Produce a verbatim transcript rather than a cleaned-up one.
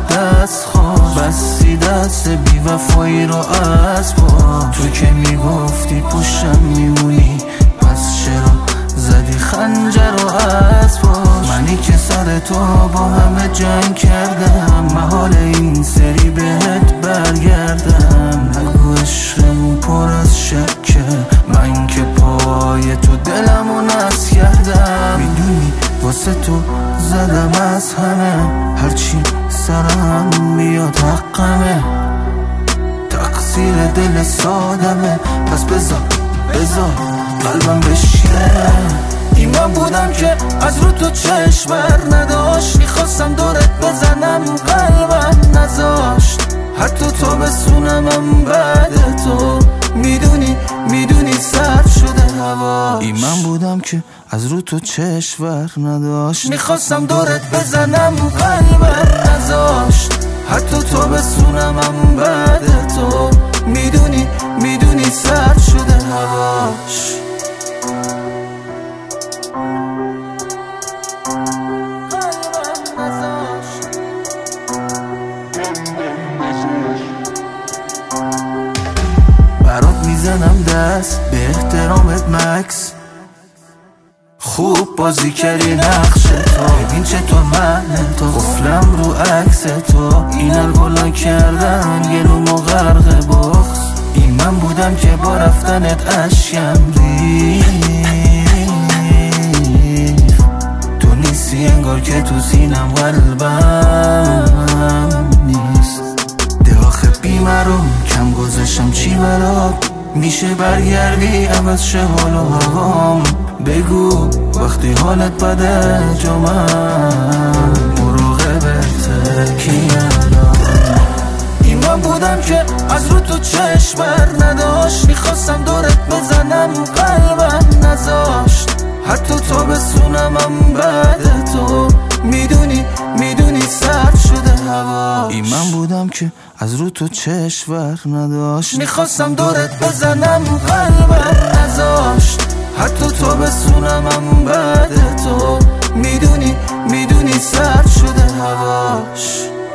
دست خواست، بستی دست بی وفایی رو از پا. تو که میگفتی پشتم میمونی، پس چرا زدی خنجر رو از پاش؟ منی که سر تو با همه جنگ کردم، محال این سری بهت برگردم. نگو عشقمون پر از شکه، من که پای تو دلمو نس کردم. میدونی واسه تو زدم از همه، هرچی سرم بیاد حقمه. تقصیر دل سادمه، پس بذار بذار قلبم بشینه. این من بودم که از رو تو چشم بر نداشت، میخواستم دورت بزنم قلبم نذاشت. حتی تو بسونمم بعد تو، میدونی میدونی سرد شده هوا. این من بودم که از رو تو چشم بر نداشت، میخواستم دورت بزنم قلبم نذاشت. حتی تو بسونمم بعد تو، میدونی میدونی سرد شده هواش. برات میزنم دست به احترامت مکس، خوب بازی کردی نقش تو. ببین چطور من تو قفلم رو عکس تو، این الگلا کردن گلومو غرق بغض. این من بودم که با رفتنت اشکم ریخت. تو نیستی انگار که تو سینم قلبم نیست. ده آخه بیمارم کم گذاشتم چی برات، میشه برگردی عوض شه حال و هوام. بگو وقتی حالت بده جا من مراقبته کی الان. این من بودم که از رو تو چشم بر نداشت، میخواستم دورت بزنم قلبم نذاشت. حتی تو بسونمم بعد تو، میدونی میدونی سرد شده هوا. این من بودم که از رو تو چشم بر نداشت، میخواستم دورت بزنم قلبم نذاشت. حتی تو بسونمم بعد تو، میدونی میدونی سرد شده هواش.